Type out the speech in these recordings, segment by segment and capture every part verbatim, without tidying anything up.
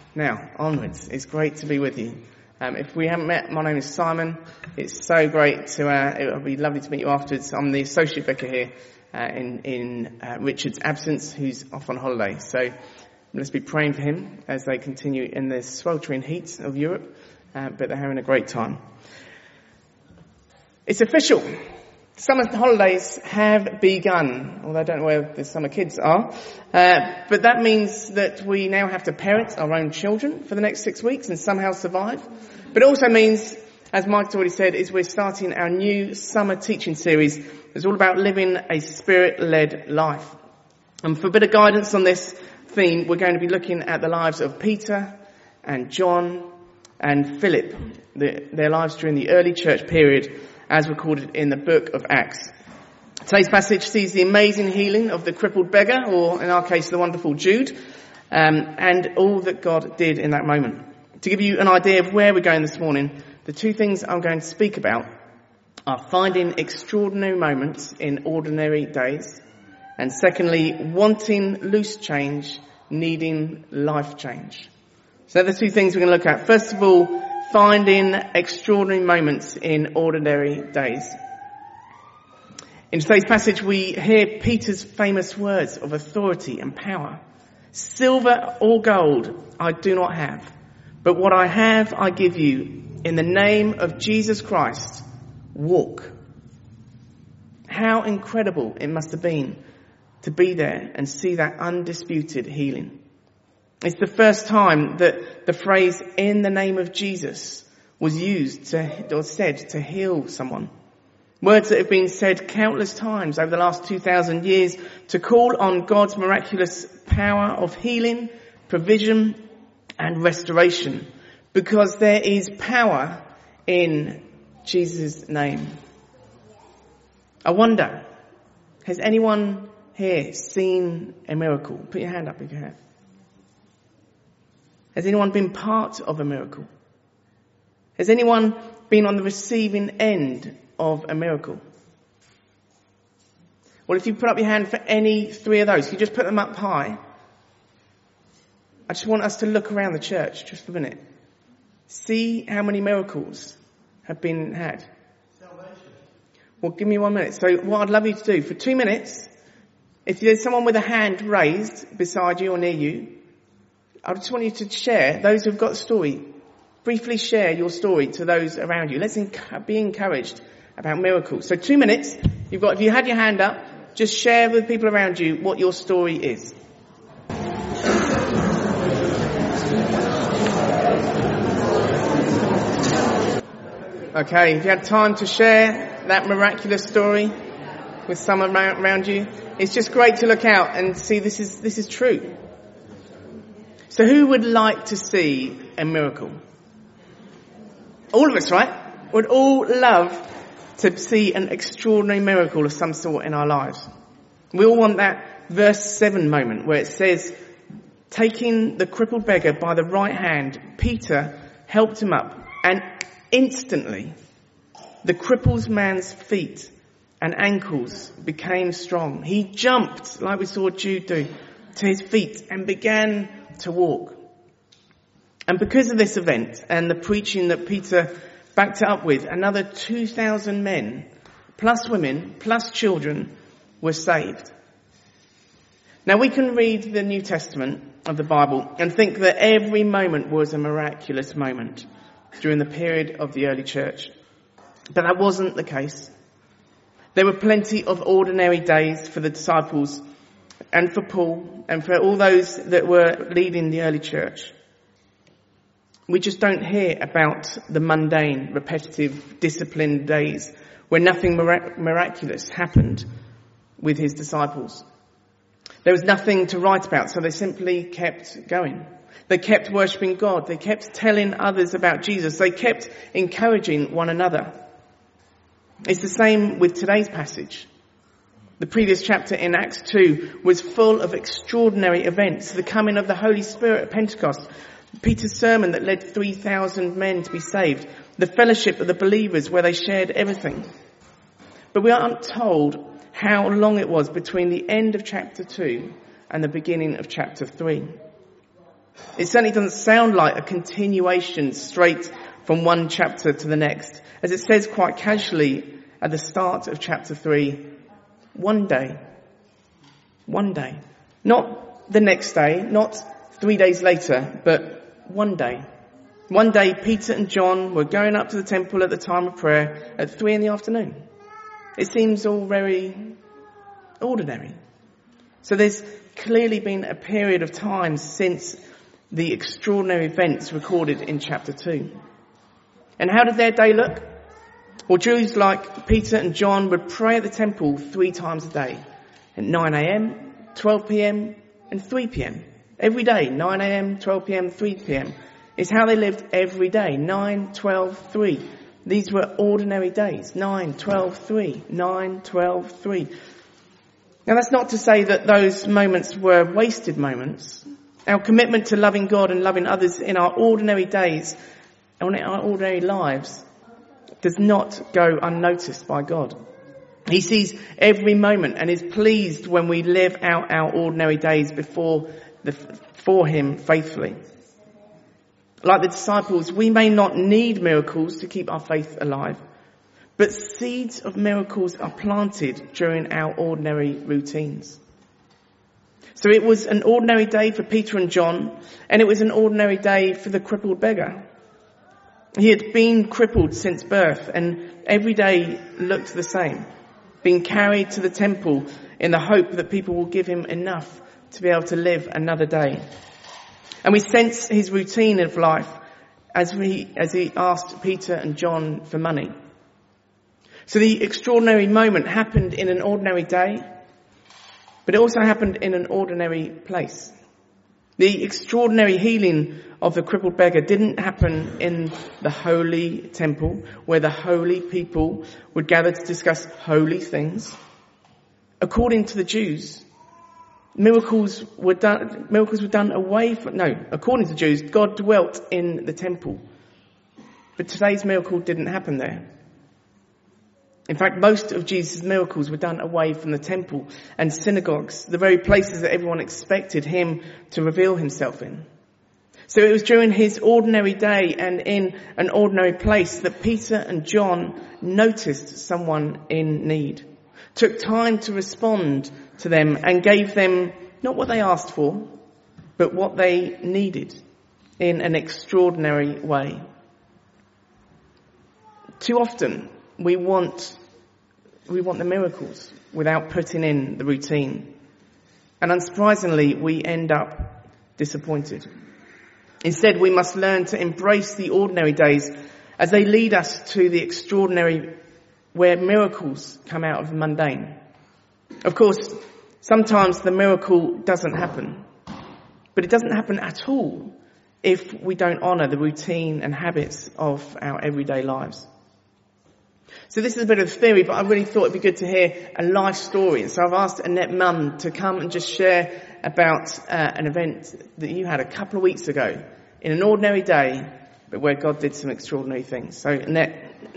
Now, onwards. It's great to be with you. Um, if we haven't met, my name is Simon. It's so great to, uh, it would be lovely to meet you afterwards. I'm the associate vicar here uh, in, in uh, Richard's absence, who's off on holiday. So let's be praying for him as they continue in the sweltering heat of Europe, uh, but they're having a great time. It's official. Summer holidays have begun, although I don't know where the summer kids are. Uh, but that means that we now have to parent our own children for the next six weeks and somehow survive. But it also means, as Mike's already said, is we're starting our new summer teaching series. It's all about living a spirit-led life. And for a bit of guidance on this theme, we're going to be looking at the lives of Peter and John and Philip, the, their lives during the early church period, as recorded in the book of Acts. Today's passage sees the amazing healing of the crippled beggar, or in our case, the wonderful Jude, um, and all that God did in that moment. To give you an idea of where we're going this morning, the two things I'm going to speak about are finding extraordinary moments in ordinary days, and secondly, wanting loose change, needing life change. So they're the two things we're going to look at. First of all, finding extraordinary moments in ordinary days. In today's passage, we hear Peter's famous words of authority and power. Silver or gold I do not have, but what I have I give you. In the name of Jesus Christ, walk. How incredible it must have been to be there and see that undisputed healing. It's the first time that the phrase "in the name of Jesus" was used to, or said to heal someone. Words that have been said countless times over the last two thousand years to call on God's miraculous power of healing, provision and restoration, because there is power in Jesus' name. I wonder, has anyone here seen a miracle? Put your hand up if you have. Has anyone been part of a miracle? Has anyone been on the receiving end of a miracle? Well, if you put up your hand for any three of those, if you just put them up high, I just want us to look around the church just for a minute. See how many miracles have been had. Salvation. Well, give me one minute. So what I'd love you to do, for two minutes, if there's someone with a hand raised beside you or near you, I just want you to share, those who've got a story, briefly share your story to those around you. Let's enc- be encouraged about miracles. So two minutes, you've got, if you had your hand up, just share with people around you what your story is. Okay, if you had time to share that miraculous story with someone around you, it's just great to look out and see this is, this is true. So who would like to see a miracle? All of us, right? Would all love to see an extraordinary miracle of some sort in our lives. We all want that verse seven moment where it says, taking the crippled beggar by the right hand, Peter helped him up, and instantly the crippled man's feet and ankles became strong. He jumped, like we saw Jude do, to his feet and began to walk. And because of this event and the preaching that Peter backed it up with, another two thousand men, plus women, plus children, were saved. Now we can read the New Testament of the Bible and think that every moment was a miraculous moment during the period of the early church. But that wasn't the case. There were plenty of ordinary days for the disciples and for Paul and for all those that were leading the early church. We just don't hear about the mundane, repetitive, disciplined days where nothing mirac- miraculous happened with his disciples. There was nothing to write about, so they simply kept going. They kept worshipping God. They kept telling others about Jesus. They kept encouraging one another. It's the same with today's passage. The previous chapter in Acts two was full of extraordinary events. The coming of the Holy Spirit at Pentecost, Peter's sermon that led three thousand men to be saved, the fellowship of the believers where they shared everything. But we aren't told how long it was between the end of chapter two and the beginning of chapter three. It certainly doesn't sound like a continuation straight from one chapter to the next. As it says quite casually at the start of chapter three, one day. One day. Not the next day, not three days later, but one day. One day Peter and John were going up to the temple at the time of prayer at three in the afternoon. It seems all very ordinary. So there's clearly been a period of time since the extraordinary events recorded in chapter two. And how did their day look? Well, Jews like Peter and John would pray at the temple three times a day. At nine a.m., twelve p.m. and three p.m. Every day, nine a.m., twelve p.m., three p.m. is how they lived every day. nine, twelve, three. These were ordinary days. nine, twelve, three. nine, twelve, three. Now that's not to say that those moments were wasted moments. Our commitment to loving God and loving others in our ordinary days and in our ordinary lives does not go unnoticed by God. He sees every moment and is pleased when we live out our ordinary days before the, for him faithfully. Like the disciples, we may not need miracles to keep our faith alive, but seeds of miracles are planted during our ordinary routines. So it was an ordinary day for Peter and John, and it was an ordinary day for the crippled beggar. He had been crippled since birth, and every day looked the same, being carried to the temple in the hope that people will give him enough to be able to live another day. And we sense his routine of life as we, as he asked Peter and John for money. So the extraordinary moment happened in an ordinary day, but it also happened in an ordinary place. The extraordinary healing of the crippled beggar didn't happen in the holy temple, where the holy people would gather to discuss holy things. According to the Jews, miracles were done, miracles were done away from, no, according to the Jews, God dwelt in the temple. But today's miracle didn't happen there. In fact, most of Jesus' miracles were done away from the temple and synagogues, the very places that everyone expected him to reveal himself in. So it was during his ordinary day and in an ordinary place that Peter and John noticed someone in need, took time to respond to them and gave them not what they asked for, but what they needed in an extraordinary way. Too often we want We want the miracles without putting in the routine. And unsurprisingly, we end up disappointed. Instead, we must learn to embrace the ordinary days as they lead us to the extraordinary, where miracles come out of the mundane. Of course, sometimes the miracle doesn't happen. But it doesn't happen at all if we don't honour the routine and habits of our everyday lives. So this is a bit of theory, but I really thought it'd be good to hear a life story. And so I've asked Annette Mum to come and just share about uh, an event that you had a couple of weeks ago in an ordinary day, but where God did some extraordinary things. So Annette,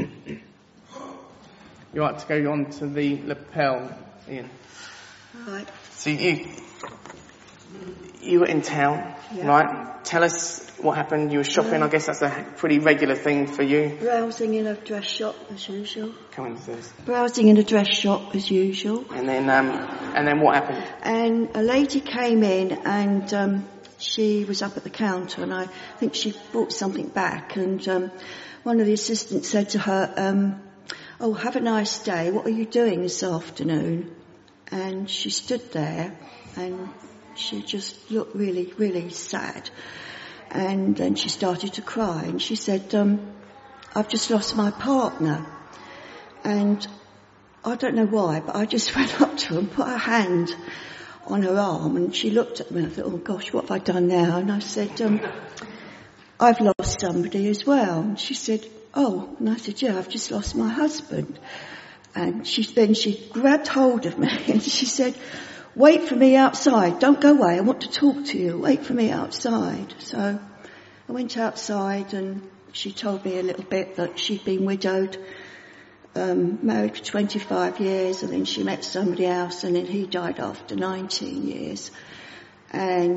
you're right to go on to the lapel, Ian. Right. So you, you were in town, yeah. Right? Tell us what happened. You were shopping. I guess that's a pretty regular thing for you. Browsing in a dress shop as usual. Come into this. Browsing in a dress shop as usual. And then, um, and then what happened? And a lady came in, and um, she was up at the counter, and I think she brought something back. And um, one of the assistants said to her, um, "Oh, have a nice day. What are you doing this afternoon?" And she stood there, and she just looked really, really sad. And then she started to cry, and she said, um, "I've just lost my partner." And I don't know why, but I just went up to her and put her hand on her arm, and she looked at me, and I thought, oh gosh, what have I done now? And I said, um, "I've lost somebody as well." And she said, "Oh," and I said, "Yeah, I've just lost my husband." And she then she grabbed hold of me, and she said, "Wait for me outside. Don't go away. I want to talk to you. Wait for me outside." So I went outside, and she told me a little bit that she'd been widowed, um, married for twenty-five years, and then she met somebody else, and then he died after nineteen years. And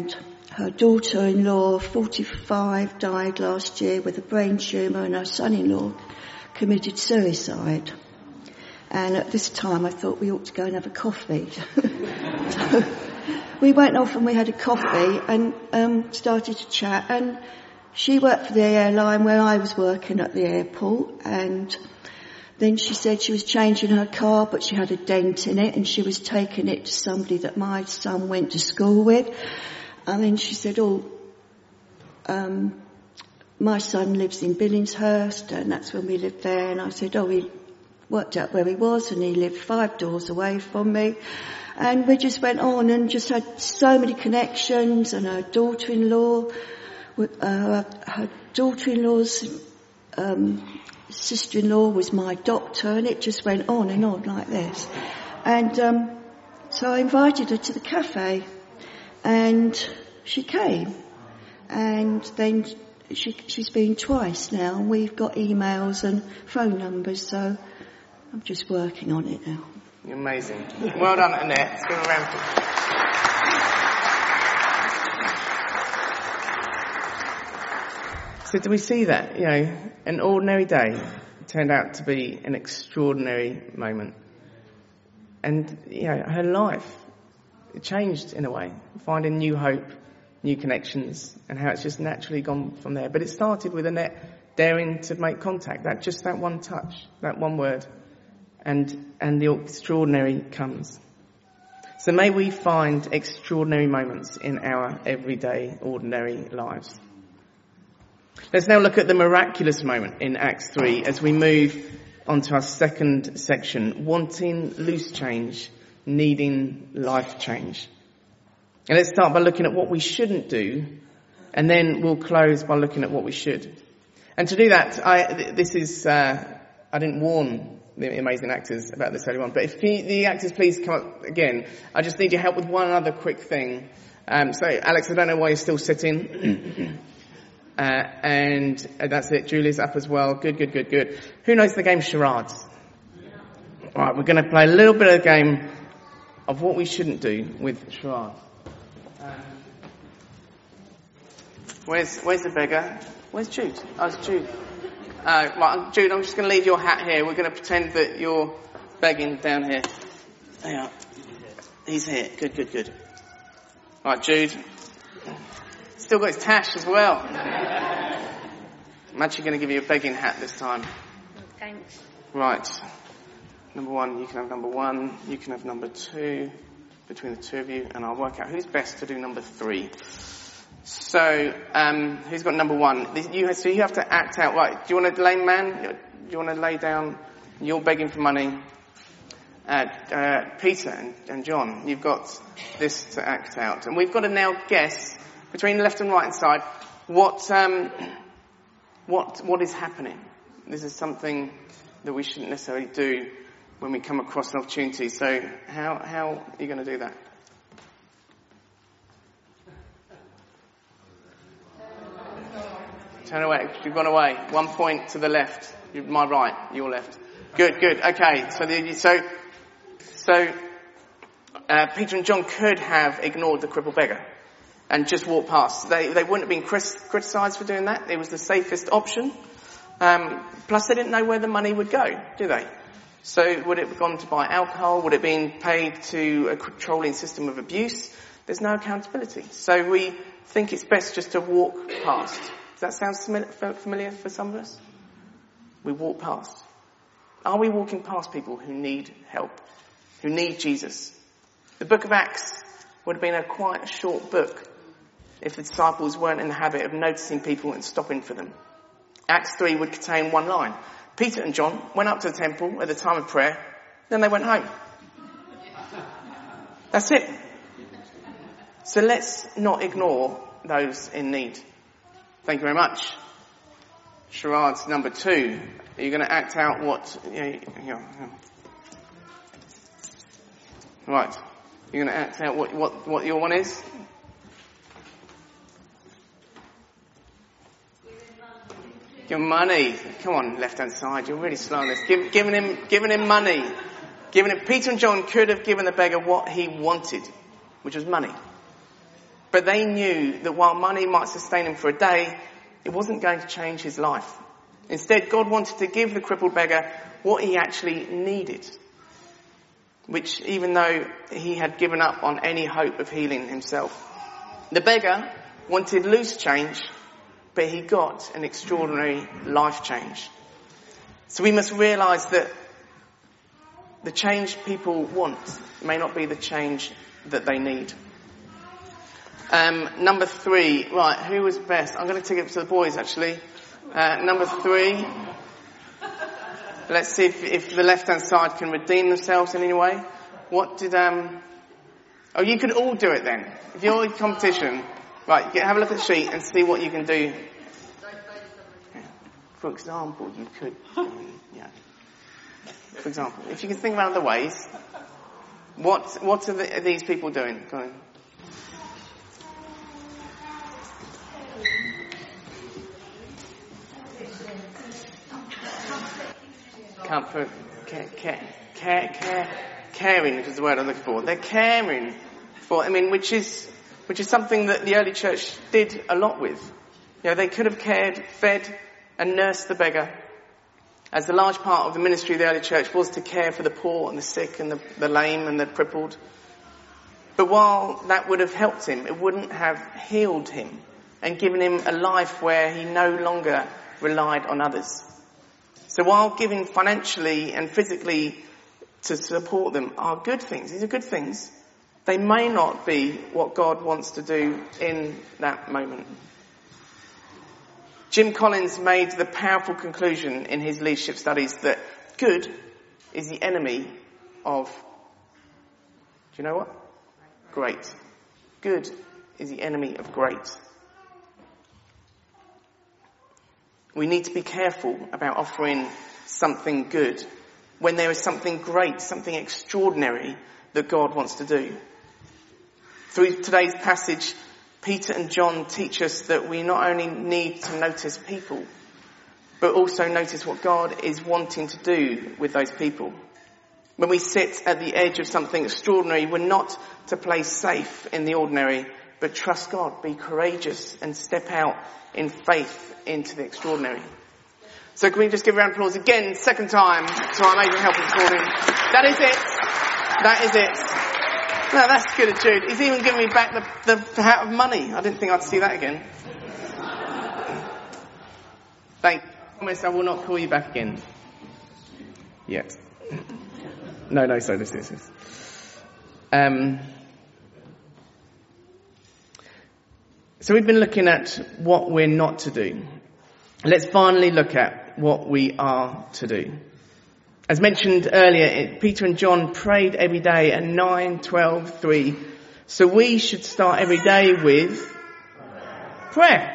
her daughter-in-law, forty-five, died last year with a brain tumour, and her son-in-law committed suicide. And at this time I thought we ought to go and have a coffee. So we went off and we had a coffee and um, started to chat, and she worked for the airline where I was working at the airport, and then she said she was changing her car but she had a dent in it and she was taking it to somebody that my son went to school with. And then she said, oh, um, my son lives in Billingshurst, and that's when we lived there. And I said, oh, he worked out where he was, and he lived five doors away from me. And we just went on and just had so many connections. And her daughter-in-law, uh, her daughter-in-law's um, sister-in-law was my doctor, and it just went on and on like this. And um, so I invited her to the cafe. And she came, and then she, she's been twice now, and we've got emails and phone numbers, so I'm just working on it now. You're amazing. Well done, Annette. Let's give her a round of applause. So do we see that? You know, an ordinary day turned out to be an extraordinary moment. And, you know, her life, it changed in a way, finding new hope, new connections, and how it's just naturally gone from there. But it started with Annette daring to make contact, that just that one touch, that one word, and and the extraordinary comes. So may we find extraordinary moments in our everyday, ordinary lives. Let's now look at the miraculous moment in Acts three as we move on to our second section, wanting loose change, needing life change. And let's start by looking at what we shouldn't do, and then we'll close by looking at what we should. And to do that, I, this is, uh, I didn't warn the amazing actors about this earlier on, but if the actors please come up again, I just need your help with one other quick thing. Um, so Alex, I don't know why you're still sitting. uh, and uh, that's it, Julie's up as well. Good, good, good, good. Who knows the game charades? Alright, we're going to play a little bit of a game of what we shouldn't do with charades. Um, where's where's the beggar? Where's Jude? Oh, it's Jude. Uh, right, Jude, I'm just going to leave your hat here. We're going to pretend that you're begging down here. There you are. He's here. Good, good, good. Right, Jude. Still got his tash as well. I'm actually going to give you a begging hat this time. Thanks. Right. Number one, you can have number one. You can have number two. Between the two of you, and I'll work out who's best to do number three. So, um, who's got number one? You, so you have to act out. Right? Do you want to lay man? Do you want to lay down? You're begging for money. Uh, uh, Peter and, and John, you've got this to act out, and we've got to now guess between left and right hand side what um, what what is happening. This is something that we shouldn't necessarily do when we come across an opportunity. So how how are you going to do that? Turn away. You've gone away. One point to the left. My right. Your left. Good, good. Okay. So the, so so uh, Peter and John could have ignored the crippled beggar and just walked past. They they wouldn't have been criticised for doing that. It was the safest option. Um, plus, they didn't know where the money would go, do they? So would it have gone to buy alcohol? Would it have been paid to a controlling system of abuse? There's no accountability. So we think it's best just to walk past. Does that sound familiar for some of us? We walk past. Are we walking past people who need help, who need Jesus? The book of Acts would have been a quite a short book if the disciples weren't in the habit of noticing people and stopping for them. Acts three would contain one line. Peter and John went up to the temple at the time of prayer, then they went home. That's it. So let's not ignore those in need. Thank you very much. Charades number two. Are you going to act out what... Yeah, yeah, yeah. Right. You're going to act out what, what, what your one is? Give him money. Come on, left-hand side. You're really slow on this. Give, giving him, giving him money. Giving him, Peter and John could have given the beggar what he wanted, which was money. But they knew that while money might sustain him for a day, it wasn't going to change his life. Instead, God wanted to give the crippled beggar what he actually needed, which even though he had given up on any hope of healing himself. The beggar wanted loose change, but he got an extraordinary life change. So we must realise that the change people want may not be the change that they need. Um, number three, right, who was best? I'm going to take it to the boys actually. Uh, number three, let's see if, if the left-hand side can redeem themselves in any way. What did, um, oh, you could all do it then. If you're in competition, right, get, have a look at the sheet and see what you can do. Yeah. For example, you could, um, yeah. For example, if you can think about other ways, what, what are, the, are these people doing? Go on. Comfort, care, care, care, care, caring, which is the word I'm looking for. They're caring for, I mean, which is, which is something that the early church did a lot with. You know, they could have cared, fed and nursed the beggar, as the large part of the ministry of the early church was to care for the poor and the sick and the, the lame and the crippled. But while that would have helped him, it wouldn't have healed him and given him a life where he no longer relied on others. So while giving financially and physically to support them are good things, these are good things, they may not be what God wants to do in that moment. Jim Collins made the powerful conclusion in his leadership studies that good is the enemy of, do you know what? Great. Good is the enemy of great. We need to be careful about offering something good when there is something great, something extraordinary that God wants to do. Through today's passage, Peter and John teach us that we not only need to notice people, but also notice what God is wanting to do with those people. When we sit at the edge of something extraordinary, we're not to play safe in the ordinary, but trust God, be courageous and step out in faith into the extraordinary. So can we just give a round of applause again, second time, to our amazing helper this morning. That is it. That is it. No, that's good of Jude. He's even given me back the, the, the hat of money. I didn't think I'd see that again. Thank you. I promise I will not call you back again. Yet. No, no, so this is. Um, so we've been looking at what we're not to do. Let's finally look at what we are to do. As mentioned earlier, Peter and John prayed every day at nine, twelve, three. So we should start every day with prayer.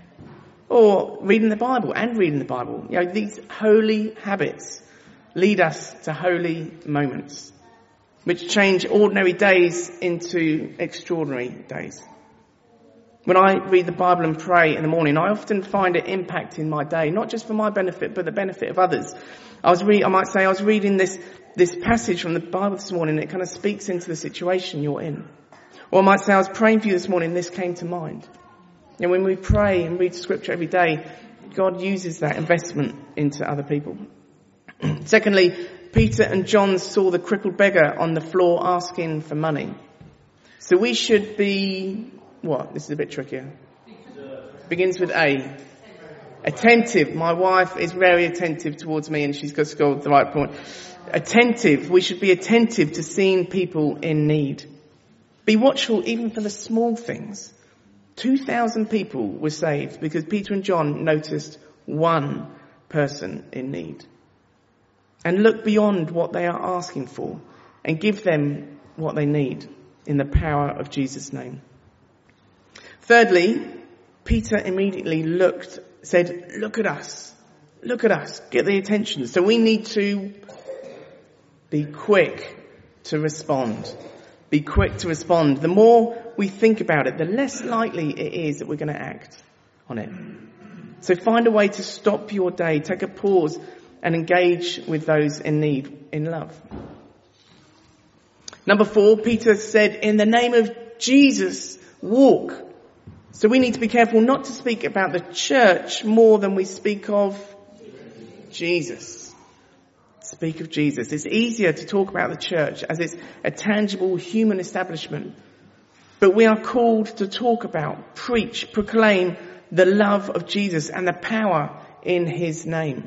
Or reading the Bible and reading the Bible. You know, these holy habits lead us to holy moments, which change ordinary days into extraordinary days. When I read the Bible and pray in the morning, I often find it impacting my day, not just for my benefit, but the benefit of others. I was re- I might say I was reading this, this passage from the Bible this morning, and it kind of speaks into the situation you're in. Or I might say I was praying for you this morning, and this came to mind. And when we pray and read scripture every day, God uses that investment into other people. Secondly, Peter and John saw the crippled beggar on the floor asking for money. So we should be, what? This is a bit trickier. Begins with A. Attentive. My wife is very attentive towards me, and she's got scored the right point. Attentive. We should be attentive to seeing people in need. Be watchful even for the small things. Two thousand people were saved because Peter and John noticed one person in need. And look beyond what they are asking for and give them what they need in the power of Jesus' name. Thirdly, Peter immediately looked, said, look at us, look at us, get the attention. So we need to be quick to respond. Be quick to respond. The more we think about it, the less likely it is that we're going to act on it. So find a way to stop your day, take a pause and engage with those in need in love. Number four, Peter said, in the name of Jesus walk. So we need to be careful not to speak about the church more than we speak of Jesus. Speak of Jesus. It's easier to talk about the church as it's a tangible human establishment. But we are called to talk about, preach, proclaim the love of Jesus and the power in his name.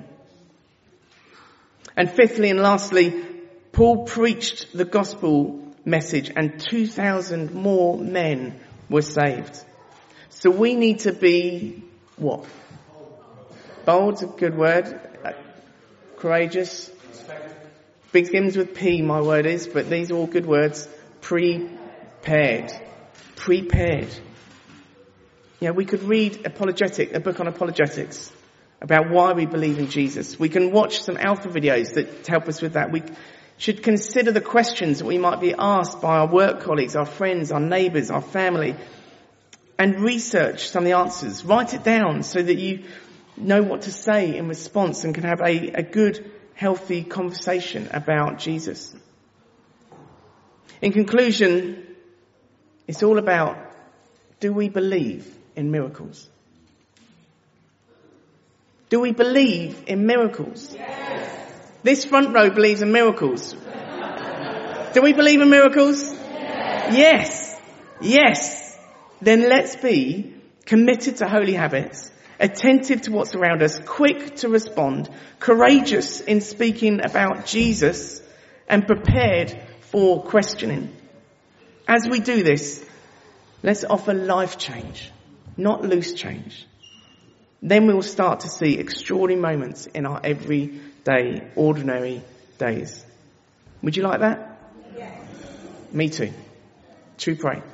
And fifthly and lastly, Paul preached the gospel message and two thousand more men were saved. So we need to be, what? Bold's a good word. Uh, courageous. Begins with P, my word is, but these are all good words. Prepared. Prepared. You know, we could read apologetic, a book on apologetics about why we believe in Jesus. We can watch some alpha videos that help us with that. We should consider the questions that we might be asked by our work colleagues, our friends, our neighbours, our family, and research some of the answers. Write it down so that you know what to say in response and can have a, a good, healthy conversation about Jesus. In conclusion, it's all about, do we believe in miracles? Do we believe in miracles? Yes. This front row believes in miracles. Do we believe in miracles? Yes. Yes. Yes. Then let's be committed to holy habits, attentive to what's around us, quick to respond, courageous in speaking about Jesus, and prepared for questioning. As we do this, let's offer life change, not loose change. Then we will start to see extraordinary moments in our everyday, ordinary days. Would you like that? Yes. Me too. Should we pray?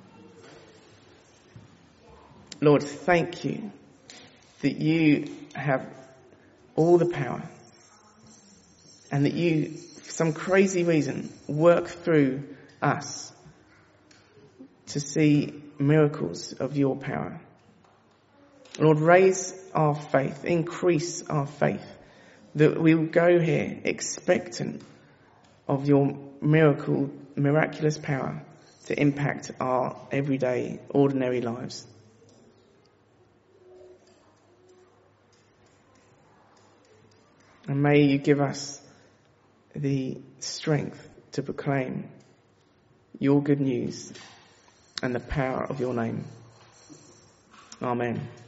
Lord, thank you that you have all the power and that you, for some crazy reason, work through us to see miracles of your power. Lord, raise our faith, increase our faith, that we will go here expectant of your miracle, miraculous power to impact our everyday, ordinary lives. And may you give us the strength to proclaim your good news and the power of your name. Amen.